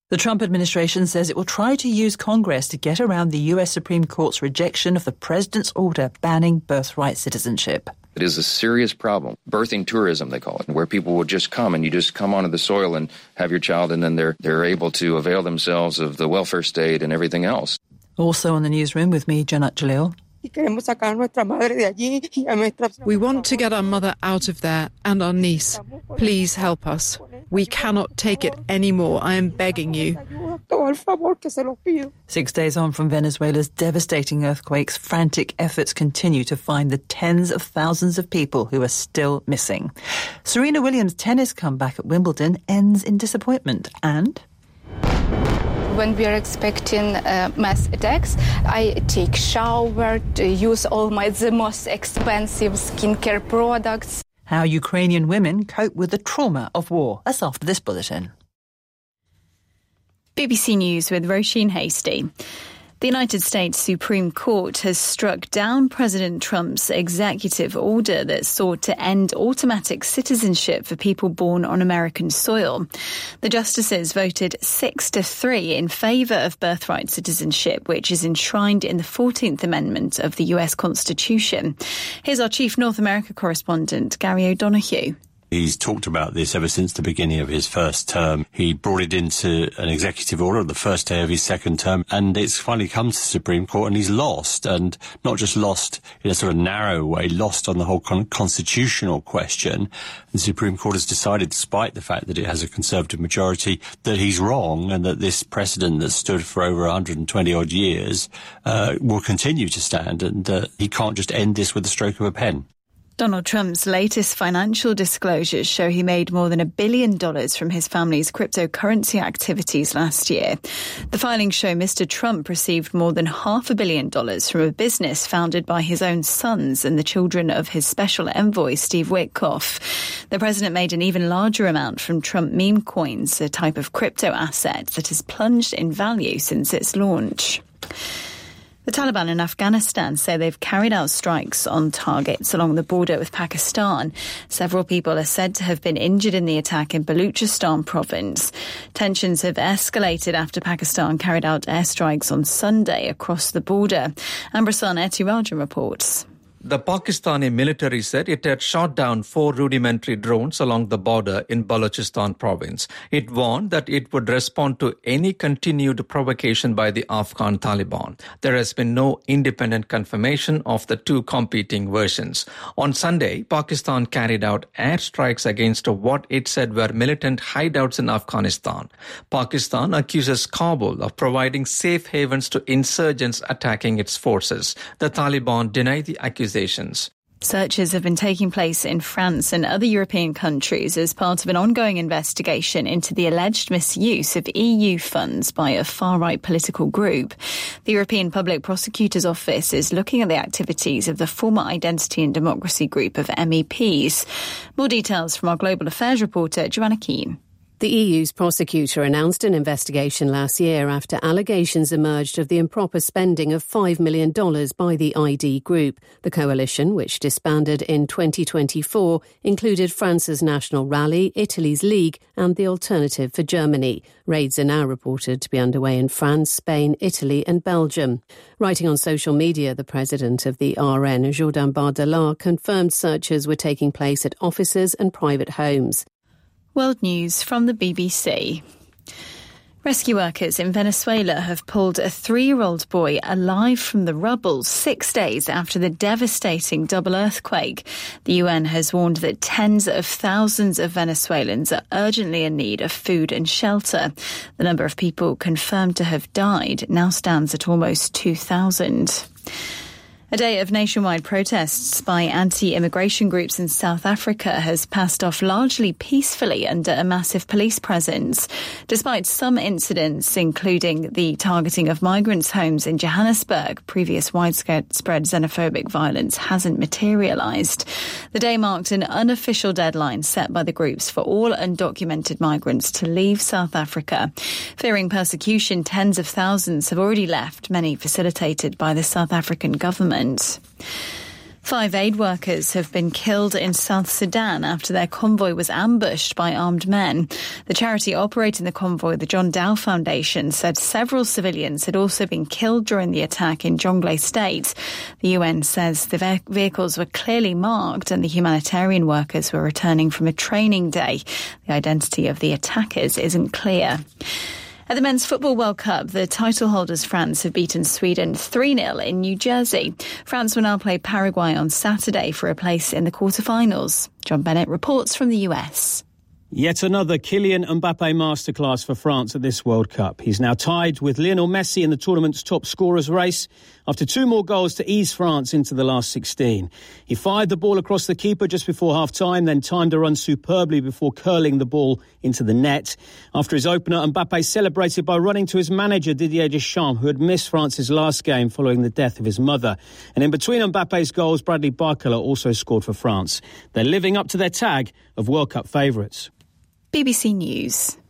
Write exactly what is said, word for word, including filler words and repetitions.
The Trump administration says it will try to use Congress to get around the U S Supreme Court's rejection of the president's order banning birthright citizenship. It is a serious problem. Birthing tourism, they call it, where people will just come and you just come onto the soil and have your child, and then they're they're able to avail themselves of the welfare state and everything else. Also in the newsroom with me, Janat Jalil. We want to get our mother out of there and our niece. Please help us. We cannot take it anymore. I am begging you. Six days on from Venezuela's devastating earthquakes, frantic efforts continue to find the tens of thousands of people who are still missing. Serena Williams' tennis comeback at Wimbledon ends in disappointment and... When we are expecting uh, mass attacks, I take shower, to use all my the most expensive skincare products. How Ukrainian women cope with the trauma of war. That's after this bulletin. B B C News with Roisin Hasty. The United States Supreme Court has struck down President Trump's executive order that sought to end automatic citizenship for people born on American soil. The justices voted six to three in favour of birthright citizenship, which is enshrined in the fourteenth Amendment of the U S Constitution. Here's our chief North America correspondent, Gary O'Donoghue. He's talked about this ever since the beginning of his first term. He brought it into an executive order on the first day of his second term, and it's finally come to the Supreme Court, and he's lost, and not just lost in a sort of narrow way, lost on the whole con- constitutional question. The Supreme Court has decided, despite the fact that it has a Conservative majority, that he's wrong, and that this precedent that stood for over one hundred twenty odd years uh, will continue to stand, and uh, he can't just end this with the stroke of a pen. Donald Trump's latest financial disclosures show he made more than a billion dollars from his family's cryptocurrency activities last year. The filings show Mister Trump received more than half a billion dollars from a business founded by his own sons and the children of his special envoy, Steve Witkoff. The president made an even larger amount from Trump meme coins, a type of crypto asset that has plunged in value since its launch. The Taliban in Afghanistan say they've carried out strikes on targets along the border with Pakistan. Several people are said to have been injured in the attack in Baluchistan province. Tensions have escalated after Pakistan carried out airstrikes on Sunday across the border. Ambrasan Etirajan reports. The Pakistani military said it had shot down four rudimentary drones along the border in Balochistan province. It warned that it would respond to any continued provocation by the Afghan Taliban. There has been no independent confirmation of the two competing versions. On Sunday, Pakistan carried out airstrikes against what it said were militant hideouts in Afghanistan. Pakistan accuses Kabul of providing safe havens to insurgents attacking its forces. The Taliban deny the accusation. Searches have been taking place in France and other European countries as part of an ongoing investigation into the alleged misuse of E U funds by a far-right political group. The European Public Prosecutor's Office is looking at the activities of the former Identity and Democracy group of M E Ps. More details from our Global Affairs reporter, Joanna Keane. The E U's prosecutor announced an investigation last year after allegations emerged of the improper spending of five million dollars by the I D group. The coalition, which disbanded in twenty twenty-four, included France's National Rally, Italy's League and the Alternative for Germany. Raids are now reported to be underway in France, Spain, Italy and Belgium. Writing on social media, the president of the R N, Jourdain Bardella, confirmed searches were taking place at offices and private homes. World News from the B B C. Rescue workers in Venezuela have pulled a three-year-old boy alive from the rubble six days after the devastating double earthquake. The U N has warned that tens of thousands of Venezuelans are urgently in need of food and shelter. The number of people confirmed to have died now stands at almost two thousand. A day of nationwide protests by anti-immigration groups in South Africa has passed off largely peacefully under a massive police presence. Despite some incidents, including the targeting of migrants' homes in Johannesburg, previous widespread xenophobic violence hasn't materialised. The day marked an unofficial deadline set by the groups for all undocumented migrants to leave South Africa. Fearing persecution, tens of thousands have already left, many facilitated by the South African government. Five aid workers have been killed in South Sudan after their convoy was ambushed by armed men. The charity operating the convoy, the John Dow Foundation, said several civilians had also been killed during the attack in Jonglei State. The U N says the ve- vehicles were clearly marked and the humanitarian workers were returning from a training day. The identity of the attackers isn't clear. At the Men's Football World Cup, the title holders France have beaten Sweden three nil in New Jersey. France will now play Paraguay on Saturday for a place in the quarter-finals. John Bennett reports from the U S. Yet another Kylian Mbappe masterclass for France at this World Cup. He's now tied with Lionel Messi in the tournament's top scorers race after two more goals to ease France into the last sixteen. He fired the ball across the keeper just before half-time, then timed a run superbly before curling the ball into the net. After his opener, Mbappe celebrated by running to his manager Didier Deschamps, who had missed France's last game following the death of his mother. And in between Mbappe's goals, Bradley Barcola also scored for France. They're living up to their tag of World Cup favourites. B B C News.